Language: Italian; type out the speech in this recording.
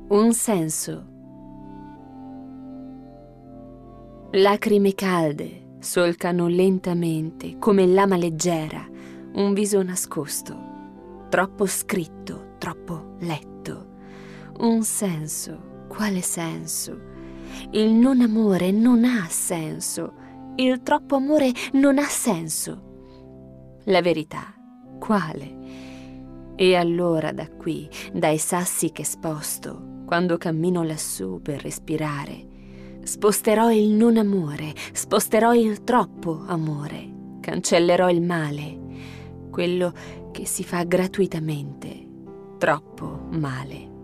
Un senso. Lacrime calde solcano lentamente, come lama leggera, un viso nascosto, troppo scritto, troppo letto. Un senso. Quale senso? Il non amore non ha senso. Il troppo amore non ha senso. La verità, quale? E allora da qui, dai sassi che sposto, quando cammino lassù per respirare, sposterò il non amore, sposterò il troppo amore, cancellerò il male, quello che si fa gratuitamente, troppo male.